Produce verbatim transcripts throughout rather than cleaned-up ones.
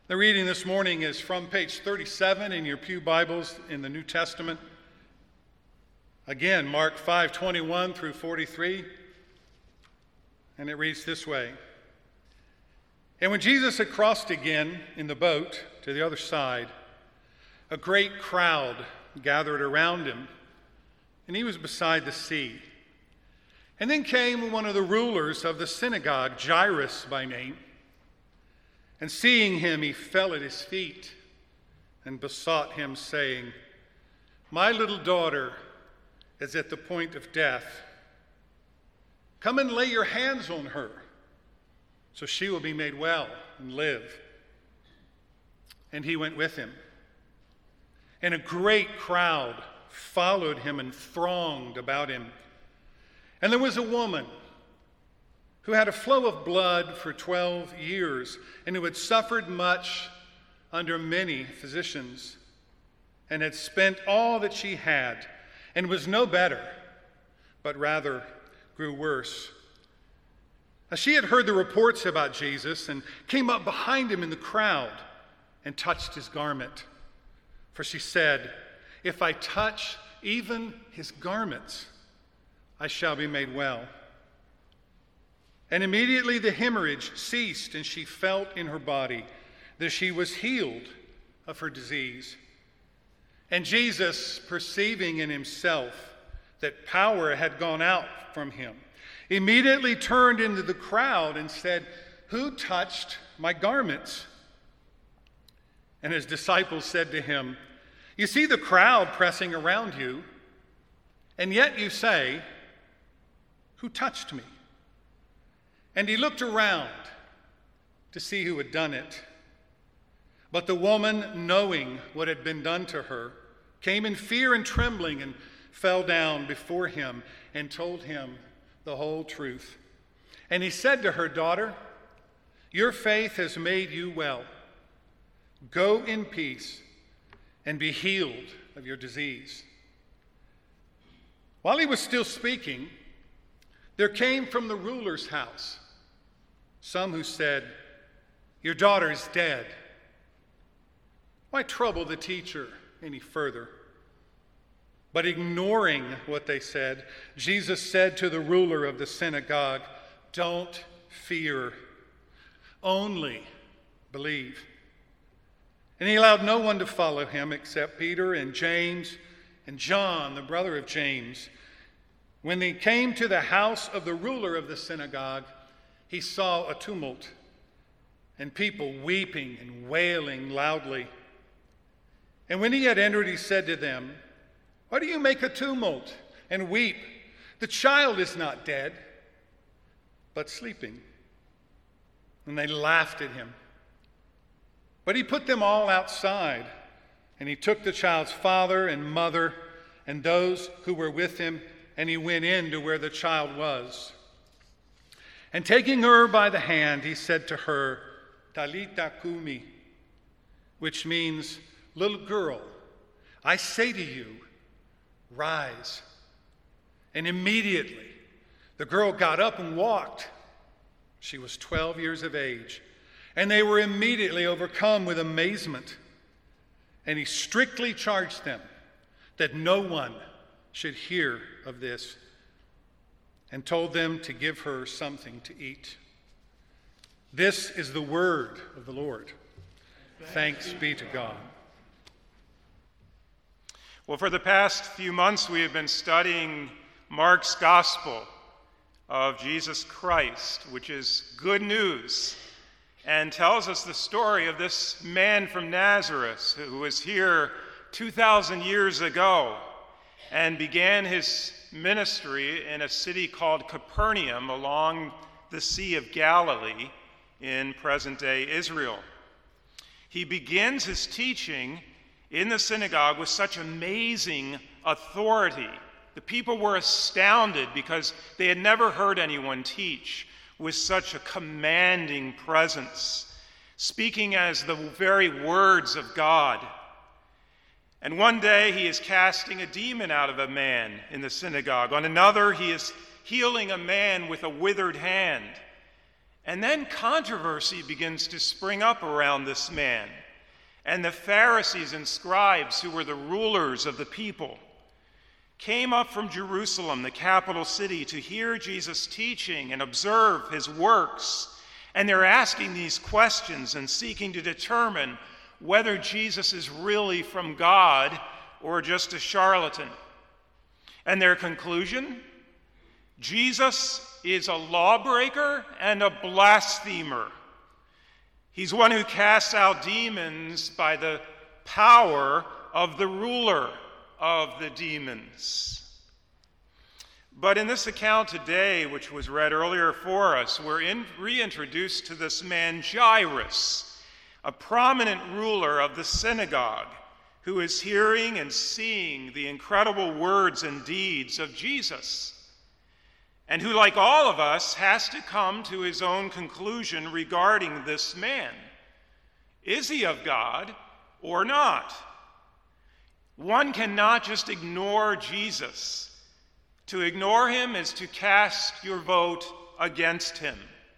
The reading this morning is from page thirty-seven in your pew Bibles in the New Testament. Again, Mark five twenty-one through forty-three. And it reads this way. And when Jesus had crossed again in the boat to the other side, a great crowd gathered around him, and he was beside the sea. And then came one of the rulers of the synagogue, Jairus by name. And seeing him, he fell at his feet and besought him, saying, My little daughter is at the point of death. Come and lay your hands on her, so she will be made well and live. And he went with him. And a great crowd followed him and thronged about him. And there was a woman who had a flow of blood for twelve years, and who had suffered much under many physicians, and had spent all that she had, and was no better, but rather grew worse. Now she had heard the reports about Jesus, and came up behind him in the crowd, and touched his garment. For she said, If I touch even his garments, I shall be made well. And immediately the hemorrhage ceased, and she felt in her body that she was healed of her disease. And Jesus, perceiving in himself that power had gone out from him, immediately turned into the crowd and said, Who touched my garments? And his disciples said to him, You see the crowd pressing around you, and yet you say, Who touched me? And he looked around to see who had done it. But the woman, knowing what had been done to her, came in fear and trembling and fell down before him and told him the whole truth. And he said to her, Daughter, your faith has made you well. Go in peace and be healed of your disease. While he was still speaking, there came from the ruler's house some who said, Your daughter is dead. Why trouble the teacher any further? But ignoring what they said, Jesus said to the ruler of the synagogue, Don't fear, only believe. And he allowed no one to follow him except Peter and James and John, the brother of James. When they came to the house of the ruler of the synagogue, he saw a tumult and people weeping and wailing loudly. And when he had entered, he said to them, Why do you make a tumult and weep? The child is not dead, but sleeping. And they laughed at him. But he put them all outside, and he took the child's father and mother and those who were with him, and he went in to where the child was. And taking her by the hand, he said to her, Talitha kumi, which means, Little girl, I say to you, rise. And immediately the girl got up and walked. She was twelve years of age. And they were immediately overcome with amazement. And he strictly charged them that no one should hear of this, and told them to give her something to eat. This is the word of the Lord. Thanks be to God. Well, for the past few months, we have been studying Mark's gospel of Jesus Christ, which is good news, and tells us the story of this man from Nazareth who was here two thousand years ago and began his ministry in a city called Capernaum along the Sea of Galilee in present-day Israel. He begins his teaching in the synagogue with such amazing authority. The people were astounded because they had never heard anyone teach with such a commanding presence, speaking as the very words of God. And one day he is casting a demon out of a man in the synagogue. On another, he is healing a man with a withered hand. And then controversy begins to spring up around this man. And the Pharisees and scribes, who were the rulers of the people, came up from Jerusalem, the capital city, to hear Jesus' teaching and observe his works. And they're asking these questions and seeking to determine whether Jesus is really from God or just a charlatan. And their conclusion? Jesus is a lawbreaker and a blasphemer. He's one who casts out demons by the power of the ruler of the demons. But in this account today, which was read earlier for us, we're in, reintroduced to this man Jairus, a prominent ruler of the synagogue, who is hearing and seeing the incredible words and deeds of Jesus, and who, like all of us, has to come to his own conclusion regarding this man. Is he of God or not? One cannot just ignore Jesus. To ignore him is to cast your vote against him.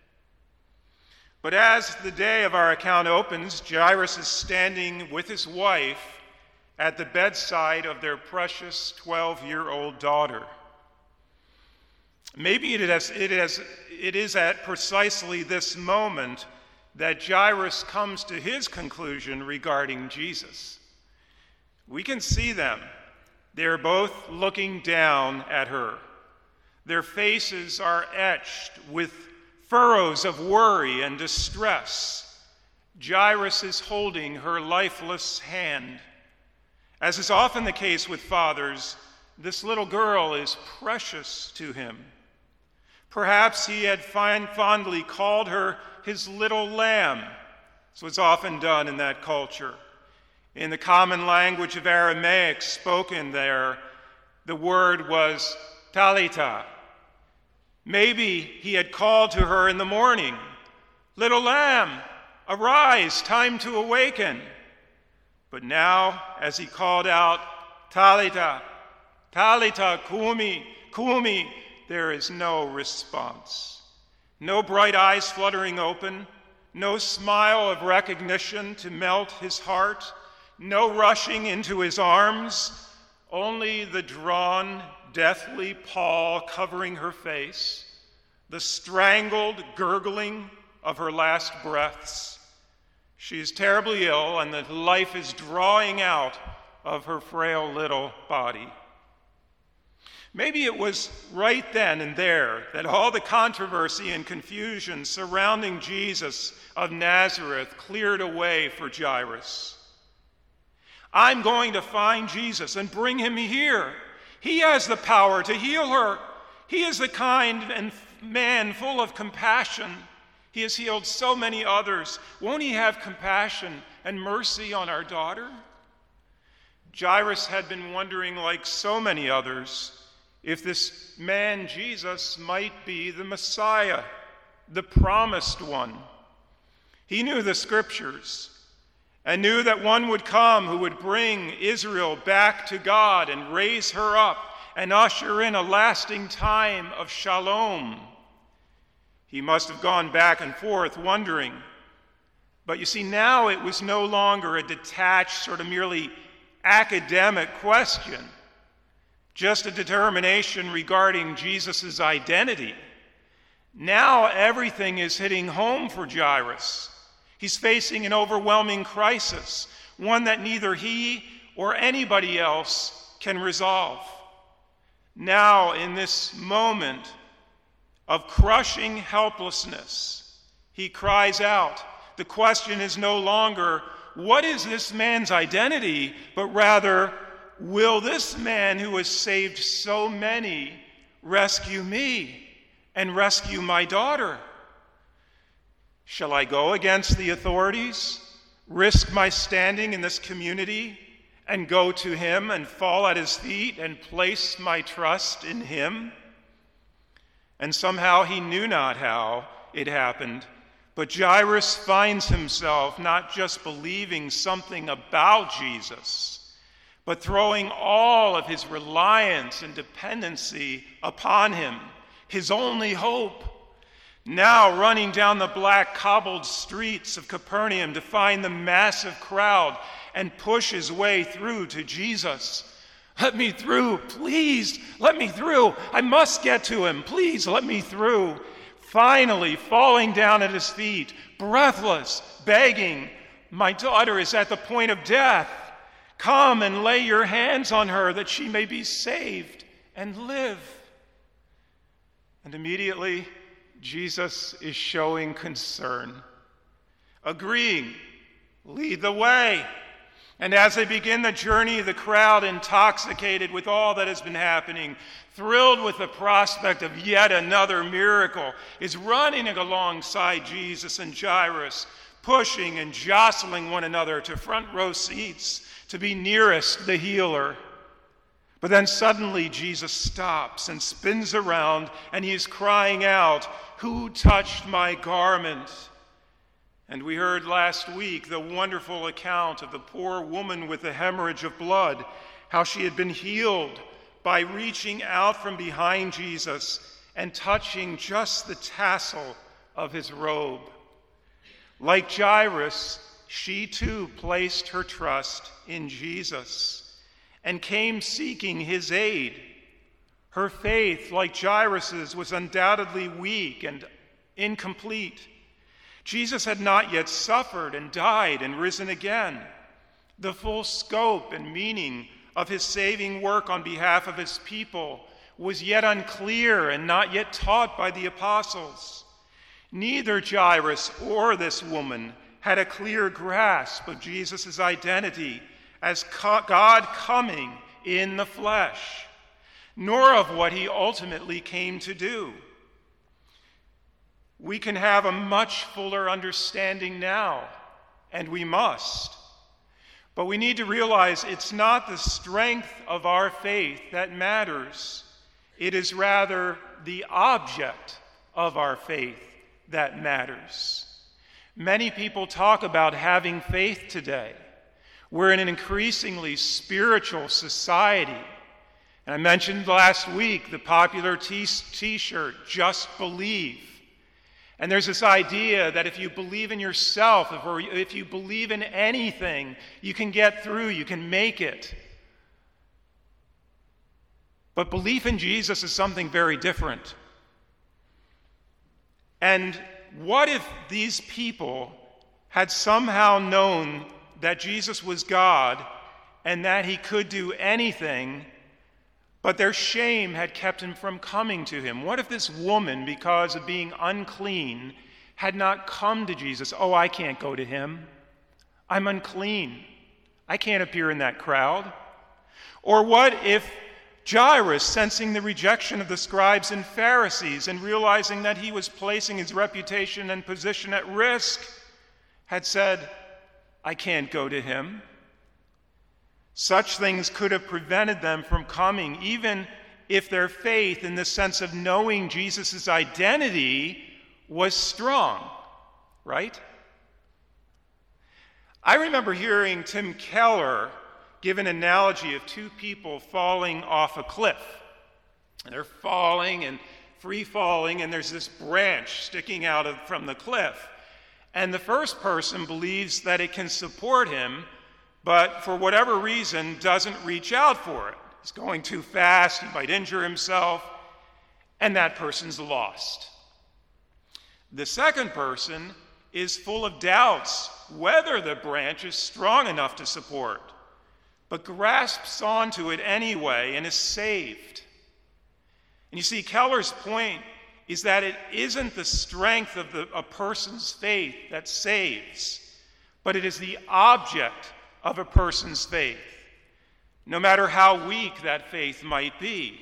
But as the day of our account opens, Jairus is standing with his wife at the bedside of their precious twelve-year-old daughter. Maybe it is, it, is, it is at precisely this moment that Jairus comes to his conclusion regarding Jesus. We can see them. They're both looking down at her. Their faces are etched with furrows of worry and distress. Jairus is holding her lifeless hand. As is often the case with fathers, this little girl is precious to him. Perhaps he had fondly called her his little lamb. This was often done in that culture. In the common language of Aramaic spoken there, the word was Talitha. Maybe he had called to her in the morning, "Little lamb, arise, time to awaken." But now, as he called out, "Talitha, Talitha, kumi, kumi," there is no response. No bright eyes fluttering open, no smile of recognition to melt his heart, no rushing into his arms, only the drawn, deathly pall covering her face, the strangled gurgling of her last breaths. She is terribly ill, and the life is drawing out of her frail little body. Maybe it was right then and there that all the controversy and confusion surrounding Jesus of Nazareth cleared away for Jairus. I'm going to find Jesus and bring him here. He has the power to heal her. He is the kind and man full of compassion. He has healed so many others. Won't he have compassion and mercy on our daughter? Jairus had been wondering, like so many others, if this man Jesus might be the Messiah, the promised one. He knew the scriptures and knew that one would come who would bring Israel back to God and raise her up and usher in a lasting time of shalom. He must have gone back and forth wondering. But you see, now it was no longer a detached, sort of merely academic question, just a determination regarding Jesus' identity. Now everything is hitting home for Jairus. He's facing an overwhelming crisis, one that neither he or anybody else can resolve. Now, in this moment of crushing helplessness, he cries out. The question is no longer, what is this man's identity, but rather, will this man who has saved so many rescue me and rescue my daughter? Shall I go against the authorities, risk my standing in this community, and go to him and fall at his feet and place my trust in him? And somehow he knew not how it happened, but Jairus finds himself not just believing something about Jesus, but throwing all of his reliance and dependency upon him, his only hope. now running down the black cobbled streets of Capernaum to find the massive crowd and push his way through to Jesus. Let me through, please, let me through. I must get to him, please let me through. Finally, falling down at his feet, breathless, begging, my daughter is at the point of death. Come and lay your hands on her that she may be saved and live. And immediately, Jesus is showing concern, agreeing, lead the way. And as they begin the journey, the crowd, intoxicated with all that has been happening, thrilled with the prospect of yet another miracle, is running alongside Jesus and Jairus, pushing and jostling one another to front row seats to be nearest the healer. But then suddenly Jesus stops and spins around, and he is crying out, "Who touched my garment?" And we heard last week the wonderful account of the poor woman with the hemorrhage of blood, how she had been healed by reaching out from behind Jesus and touching just the tassel of his robe. Like Jairus, she too placed her trust in Jesus and came seeking his aid. Her faith, like Jairus's, was undoubtedly weak and incomplete. Jesus had not yet suffered and died and risen again. The full scope and meaning of his saving work on behalf of his people was yet unclear and not yet taught by the apostles. Neither Jairus or this woman had a clear grasp of Jesus' identity as God coming in the flesh, nor of what he ultimately came to do. We can have a much fuller understanding now, and we must. But we need to realize it's not the strength of our faith that matters. It is rather the object of our faith that matters. Many people talk about having faith today. We're in an increasingly spiritual society. And I mentioned last week the popular t- t-shirt, "Just Believe." And there's this idea that if you believe in yourself, or if you believe in anything, you can get through, you can make it. But belief in Jesus is something very different. And what if these people had somehow known that Jesus was God and that he could do anything, but their shame had kept him from coming to him? What if this woman, because of being unclean, had not come to Jesus? "Oh, I can't go to him. I'm unclean. I can't appear in that crowd." Or what if Jairus, sensing the rejection of the scribes and Pharisees and realizing that he was placing his reputation and position at risk, had said, "I can't go to him"? Such things could have prevented them from coming, even if their faith in the sense of knowing Jesus' identity was strong, right? I remember hearing Tim Keller give an analogy of two people falling off a cliff. And they're falling and free falling, and there's this branch sticking out of, from the cliff. And the first person believes that it can support him, but for whatever reason doesn't reach out for it. He's going too fast, he might injure himself, and that person's lost. The second person is full of doubts whether the branch is strong enough to support, but grasps onto it anyway and is saved. And you see, Keller's point is that it isn't the strength of the, a person's faith that saves, but it is the object of a person's faith, no matter how weak that faith might be.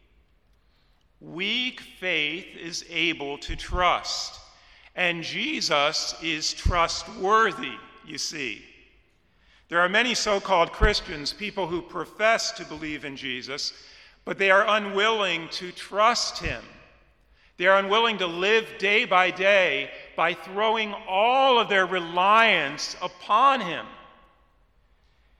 Weak faith is able to trust, and Jesus is trustworthy, you see. There are many so-called Christians, people who profess to believe in Jesus, but they are unwilling to trust him. They are unwilling to live day by day by throwing all of their reliance upon him.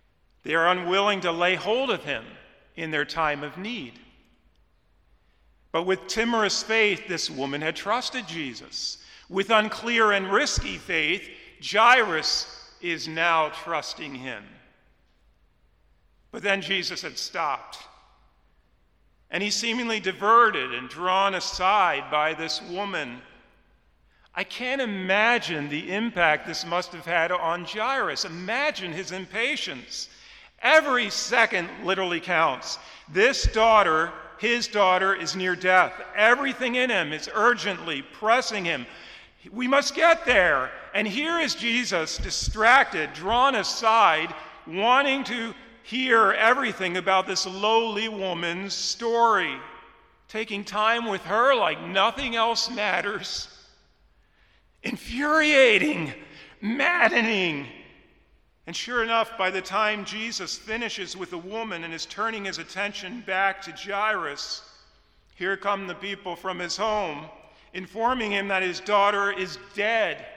They are unwilling to lay hold of him in their time of need. But with timorous faith, this woman had trusted Jesus. With unclear and risky faith, Jairus is now trusting him. But then Jesus had stopped, and he's seemingly diverted and drawn aside by this woman. I can't imagine the impact this must have had on Jairus. Imagine his impatience. Every second literally counts. This daughter, his daughter, is near death. Everything in him is urgently pressing him. We must get there. And here is Jesus, distracted, drawn aside, wanting to hear everything about this lowly woman's story, taking time with her like nothing else matters. Infuriating, maddening. And sure enough, by the time Jesus finishes with the woman and is turning his attention back to Jairus, here come the people from his home, informing him that his daughter is dead.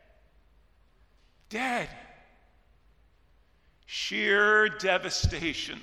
Dead. Sheer devastation.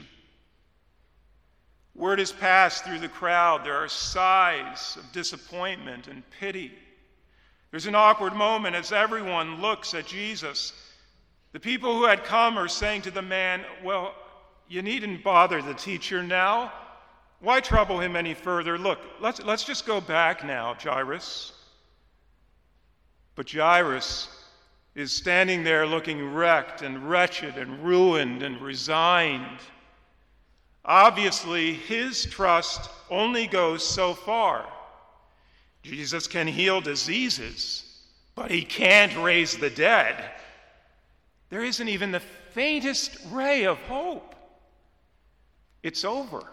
Word is passed through the crowd. There are sighs of disappointment and pity. There's an awkward moment as everyone looks at Jesus. The people who had come are saying to the man, well, you needn't bother the teacher now. Why trouble him any further? Look, let's, let's just go back now, Jairus. But Jairus is standing there looking wrecked and wretched and ruined and resigned. Obviously, his trust only goes so far. Jesus can heal diseases, but he can't raise the dead. There isn't even the faintest ray of hope. It's over.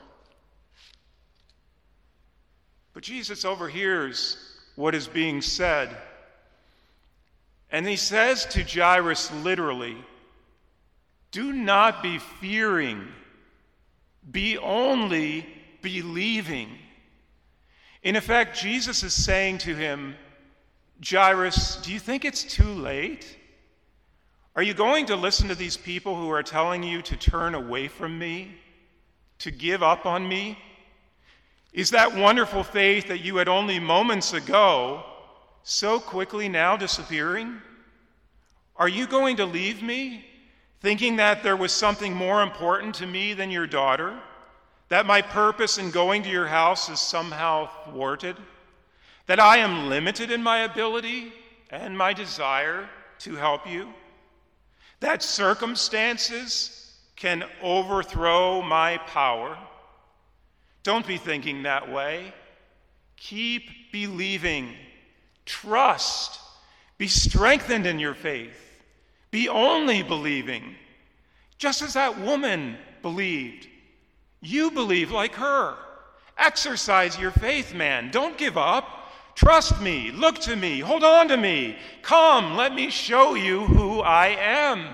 But Jesus overhears what is being said. And he says to Jairus literally, do not be fearing, be only believing. In effect, Jesus is saying to him, Jairus, do you think it's too late? Are you going to listen to these people who are telling you to turn away from me, to give up on me? Is that wonderful faith that you had only moments ago so quickly now disappearing? Are you going to leave me, thinking that there was something more important to me than your daughter? That my purpose in going to your house is somehow thwarted? That I am limited in my ability and my desire to help you? That circumstances can overthrow my power? Don't be thinking that way. Keep believing. Trust. Be strengthened in your faith. Be only believing. Just as that woman believed. You believe like her. Exercise your faith, man. Don't give up. Trust me. Look to me. Hold on to me. Come, let me show you who I am.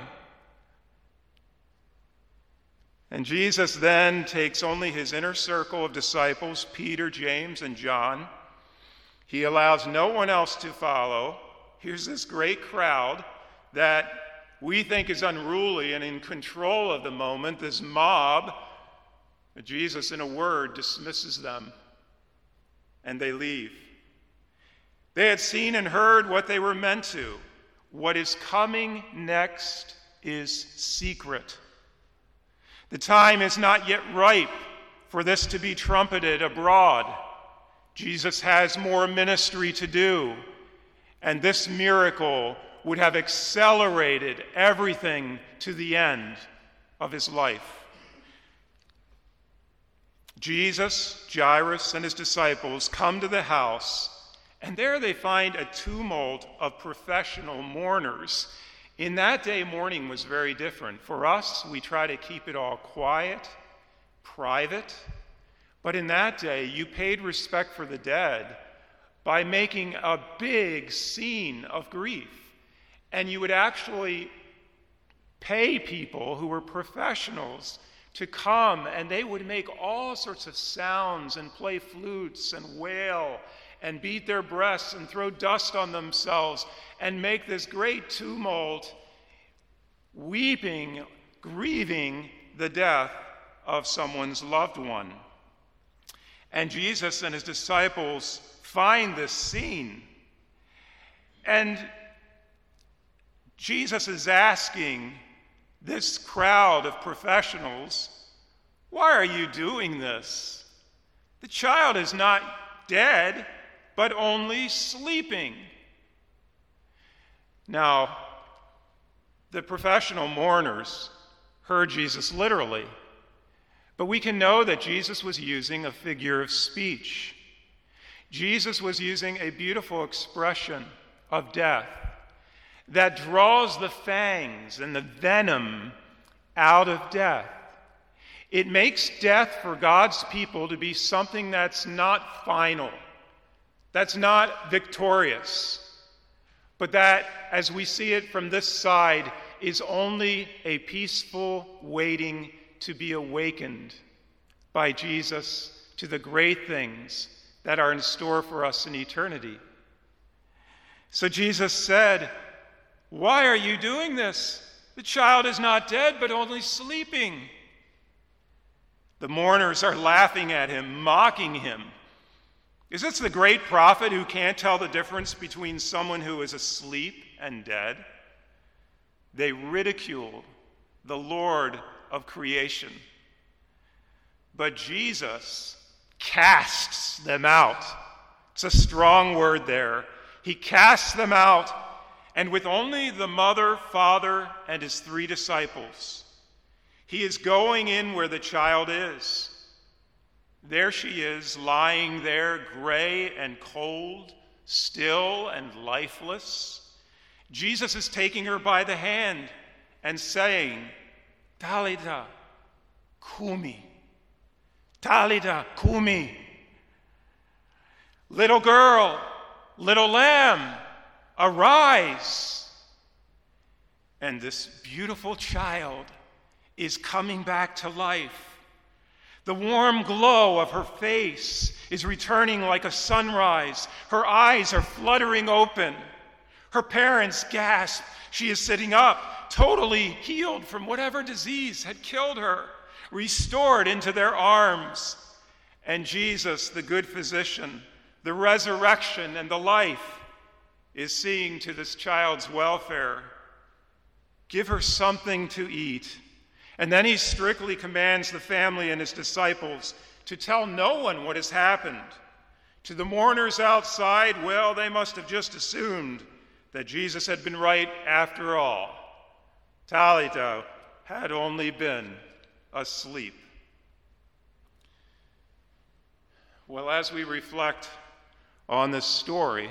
And Jesus then takes only his inner circle of disciples, Peter, James, and John. He allows no one else to follow. Here's this great crowd that we think is unruly and in control of the moment, this mob. But Jesus, in a word, dismisses them, and they leave. They had seen and heard what they were meant to. What is coming next is secret. The time is not yet ripe for this to be trumpeted abroad. Jesus has more ministry to do, and this miracle would have accelerated everything to the end of his life. Jesus, Jairus, and his disciples come to the house, and there they find a tumult of professional mourners. In that day, mourning was very different. For us, we try to keep it all quiet, private. But in that day, you paid respect for the dead by making a big scene of grief. And you would actually pay people who were professionals to come, and they would make all sorts of sounds and play flutes and wail and beat their breasts and throw dust on themselves and make this great tumult, weeping, grieving the death of someone's loved one. And Jesus and his disciples find this scene. And Jesus is asking this crowd of professionals, why are you doing this? The child is not dead, but only sleeping. Now, the professional mourners heard Jesus literally, but we can know that Jesus was using a figure of speech. Jesus was using a beautiful expression of death that draws the fangs and the venom out of death. It makes death for God's people to be something that's not final, that's not victorious, but that, as we see it from this side, is only a peaceful waiting to be awakened by Jesus to the great things that are in store for us in eternity. So Jesus said, why are you doing this? The child is not dead, but only sleeping. The mourners are laughing at him, mocking him. Is this the great prophet who can't tell the difference between someone who is asleep and dead? They ridicule the Lord of creation. But Jesus casts them out. It's a strong word there. He casts them out, and with only the mother, father, and his three disciples, he is going in where the child is. There she is, lying there, gray and cold, still and lifeless. Jesus is taking her by the hand and saying, Talita kumi. Talita kumi. Little girl, little lamb, arise. And this beautiful child is coming back to life. The warm glow of her face is returning like a sunrise. Her eyes are fluttering open. Her parents gasp. She is sitting up, totally healed from whatever disease had killed her, restored into their arms. And Jesus, the good physician, the resurrection and the life, is seeing to this child's welfare. Give her something to eat. And then he strictly commands the family and his disciples to tell no one what has happened. To the mourners outside, well, they must have just assumed that Jesus had been right after all. Talita had only been asleep. Well, as we reflect on this story,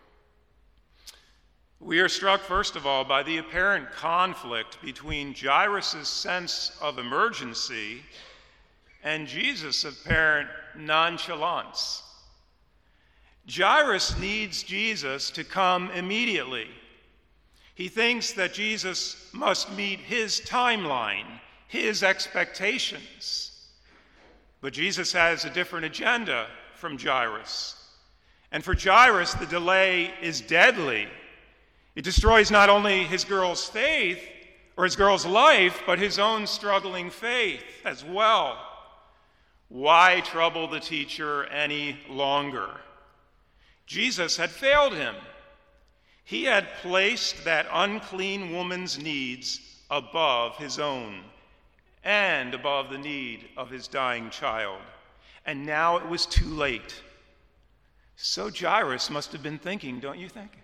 we are struck, first of all, by the apparent conflict between Jairus' sense of emergency and Jesus' apparent nonchalance. Jairus needs Jesus to come immediately. He thinks that Jesus must meet his timeline, his expectations. But Jesus has a different agenda from Jairus. And for Jairus, the delay is deadly. It destroys not only his girl's faith or his girl's life, but his own struggling faith as well. Why trouble the teacher any longer? Jesus had failed him. He had placed that unclean woman's needs above his own and above the need of his dying child. And now it was too late. So Jairus must have been thinking, don't you think?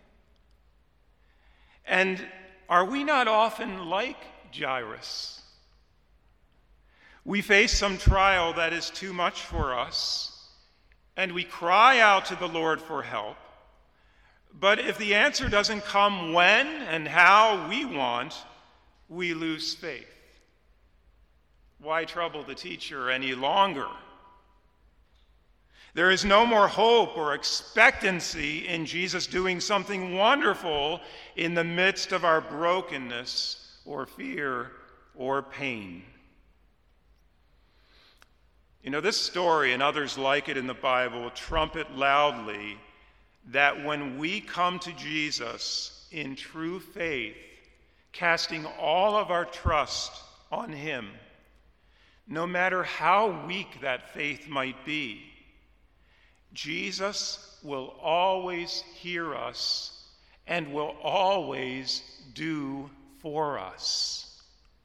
And are we not often like Jairus? We face some trial that is too much for us, and we cry out to the Lord for help. But if the answer doesn't come when and how we want, we lose faith. Why trouble the teacher any longer? There is no more hope or expectancy in Jesus doing something wonderful in the midst of our brokenness or fear or pain. You know, this story and others like it in the Bible trumpet loudly that when we come to Jesus in true faith, casting all of our trust on him, no matter how weak that faith might be, Jesus will always hear us and will always do for us.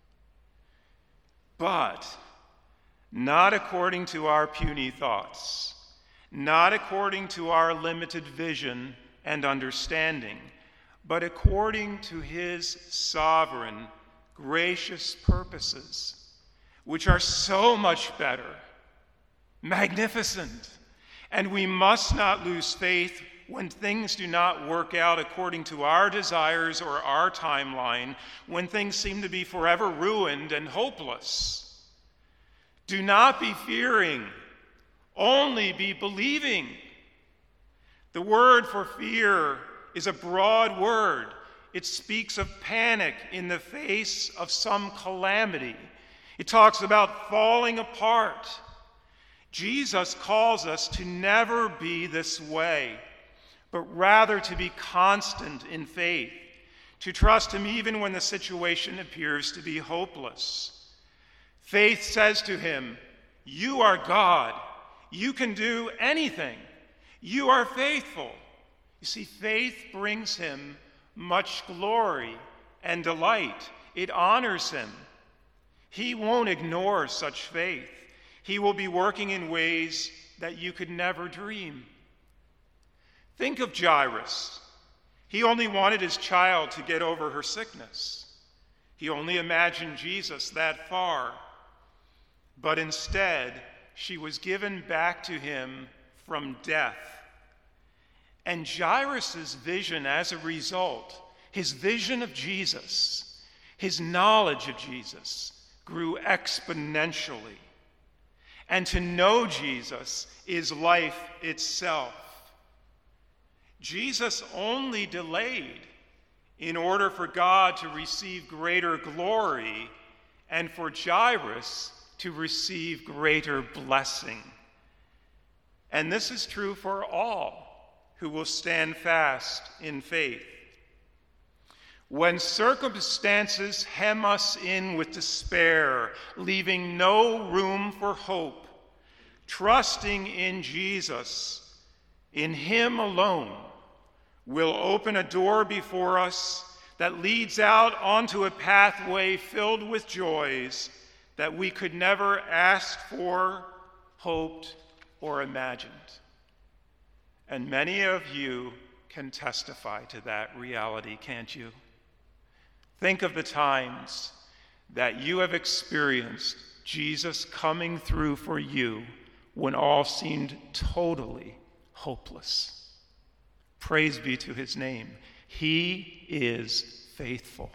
But not according to our puny thoughts, not according to our limited vision and understanding, but according to his sovereign, gracious purposes, which are so much better, magnificent. And we must not lose faith when things do not work out according to our desires or our timeline, when things seem to be forever ruined and hopeless. Do not be fearing, only be believing. The word for fear is a broad word. It speaks of panic in the face of some calamity. It talks about falling apart. Jesus calls us to never be this way, but rather to be constant in faith, to trust him even when the situation appears to be hopeless. Faith says to him, "You are God. You can do anything. You are faithful." You see, faith brings him much glory and delight. It honors him. He won't ignore such faith. He will be working in ways that you could never dream. Think of Jairus. He only wanted his child to get over her sickness. He only imagined Jesus that far. But instead, she was given back to him from death. And Jairus' vision as a result, his vision of Jesus, his knowledge of Jesus, grew exponentially. And to know Jesus is life itself. Jesus only delayed in order for God to receive greater glory and for Jairus to receive greater blessing. And this is true for all who will stand fast in faith. When circumstances hem us in with despair, leaving no room for hope, trusting in Jesus, in him alone, will open a door before us that leads out onto a pathway filled with joys that we could never ask for, hoped, or imagined. And many of you can testify to that reality, can't you? Think of the times that you have experienced Jesus coming through for you when all seemed totally hopeless. Praise be to his name. He is faithful.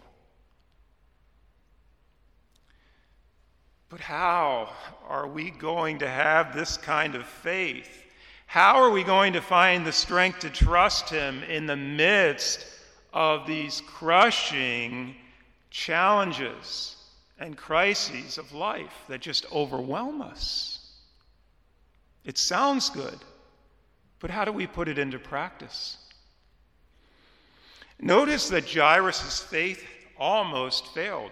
But how are we going to have this kind of faith? How are we going to find the strength to trust him in the midst of these crushing challenges and crises of life that just overwhelm us? It sounds good, but how do we put it into practice? Notice that Jairus' faith almost failed.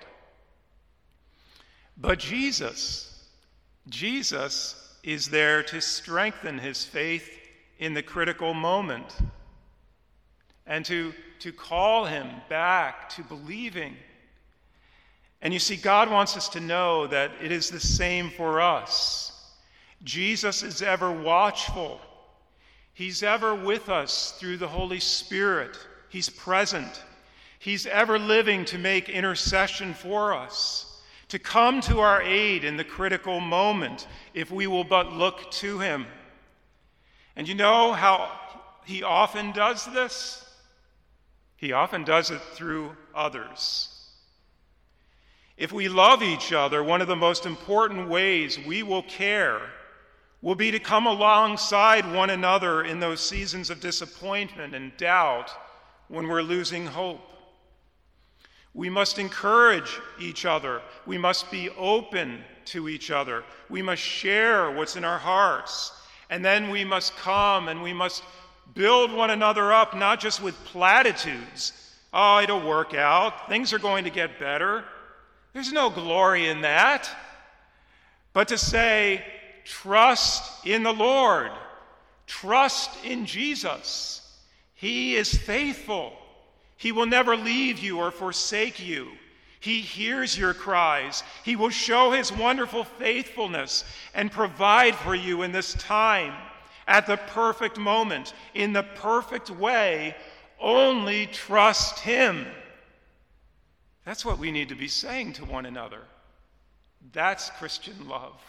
But Jesus, Jesus is there to strengthen his faith in the critical moment and to, to call him back to believing. And you see, God wants us to know that it is the same for us. Jesus is ever watchful. He's ever with us through the Holy Spirit. He's present. He's ever living to make intercession for us, to come to our aid in the critical moment if we will but look to him. And you know how he often does this? He often does it through others. If we love each other, one of the most important ways we will care will be to come alongside one another in those seasons of disappointment and doubt when we're losing hope. We must encourage each other. We must be open to each other. We must share what's in our hearts. And then we must come and we must build one another up, not just with platitudes. Oh, it'll work out. Things are going to get better. There's no glory in that. But to say, trust in the Lord. Trust in Jesus. He is faithful. He will never leave you or forsake you. He hears your cries. He will show his wonderful faithfulness and provide for you in this time, at the perfect moment, in the perfect way. Only trust him. That's what we need to be saying to one another. That's Christian love.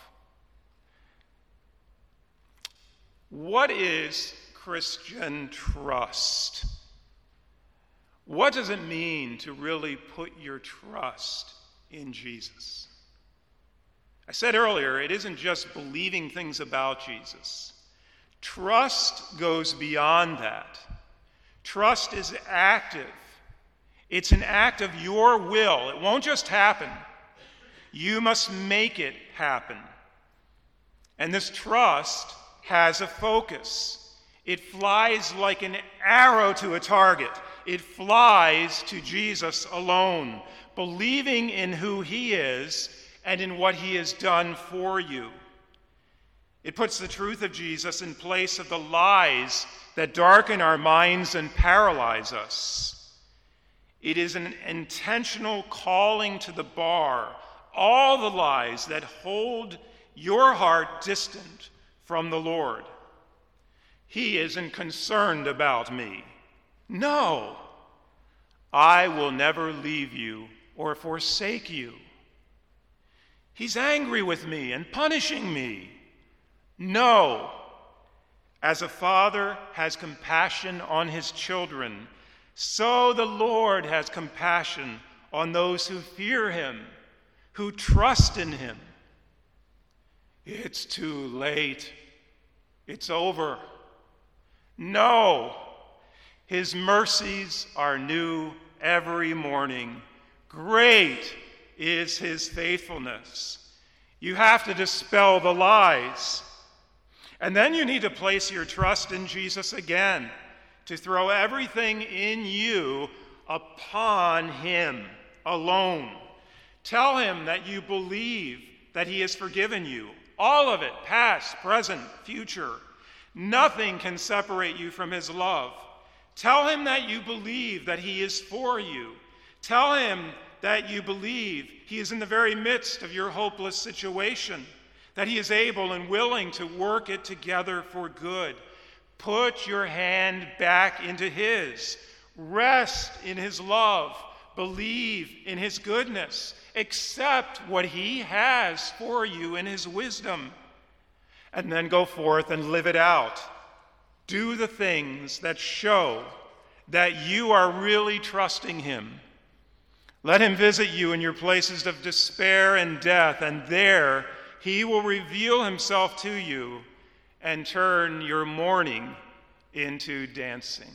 What is Christian trust? What does it mean to really put your trust in Jesus? I said earlier, it isn't just believing things about Jesus. Trust goes beyond that. Trust is active. It's an act of your will. It won't just happen. You must make it happen. And this trust has a focus. It flies like an arrow to a target. It flies to Jesus alone, believing in who he is and in what he has done for you. It puts the truth of Jesus in place of the lies that darken our minds and paralyze us. It is an intentional calling to the bar all the lies that hold your heart distant from the Lord. He isn't concerned about me. No, I will never leave you or forsake you. He's angry with me and punishing me. No, as a father has compassion on his children, so the Lord has compassion on those who fear him, who trust in him. It's too late. It's over. No. His mercies are new every morning. Great is his faithfulness. You have to dispel the lies. And then you need to place your trust in Jesus again, to throw everything in you upon him alone. Tell him that you believe that he has forgiven you. All of it, past, present, future. Nothing can separate you from his love. Tell him that you believe that he is for you. Tell him that you believe he is in the very midst of your hopeless situation, that he is able and willing to work it together for good. Put your hand back into his. Rest in his love. Believe in his goodness. Accept what he has for you in his wisdom. And then go forth and live it out. Do the things that show that you are really trusting him. Let him visit you in your places of despair and death, and there he will reveal himself to you and turn your mourning into dancing.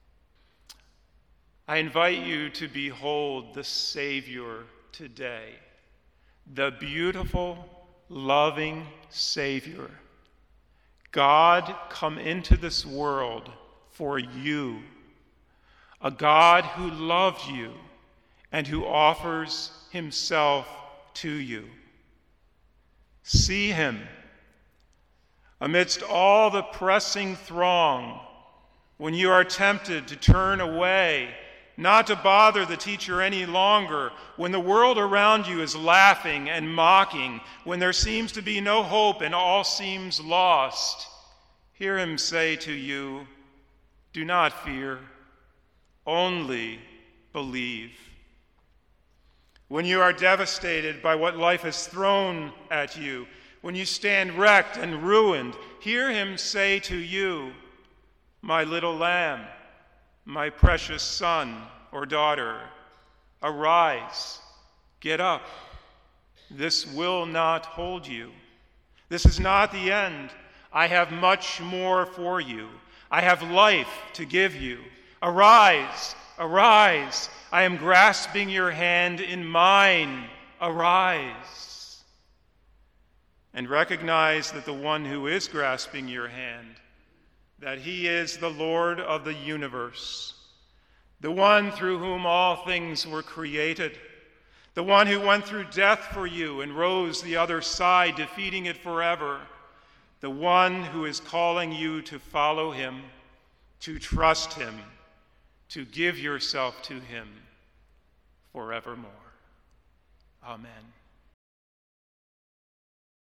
I invite you to behold the Savior today, the beautiful, loving Savior. God come into this world for you, a God who loves you and who offers himself to you. See him amidst all the pressing throng when you are tempted to turn away, not to bother the teacher any longer, when the world around you is laughing and mocking, when there seems to be no hope and all seems lost. Hear him say to you, do not fear, only believe. When you are devastated by what life has thrown at you, when you stand wrecked and ruined, hear him say to you, my little lamb, my precious son or daughter, arise, get up. This will not hold you. This is not the end. I have much more for you. I have life to give you. Arise, arise. I am grasping your hand in mine. Arise. And recognize that the one who is grasping your hand, that he is the Lord of the universe, the one through whom all things were created, the one who went through death for you and rose the other side, defeating it forever, the one who is calling you to follow him, to trust him, to give yourself to him forevermore. Amen.